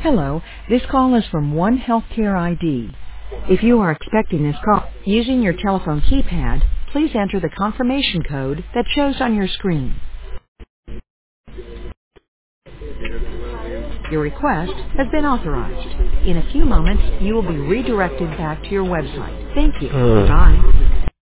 Hello, this call is from One Healthcare ID. If you are expecting this call using your telephone keypad, please enter the confirmation code that shows on your screen. Your request has been authorized. In a few moments, you will be redirected back to your website. Thank you. Bye.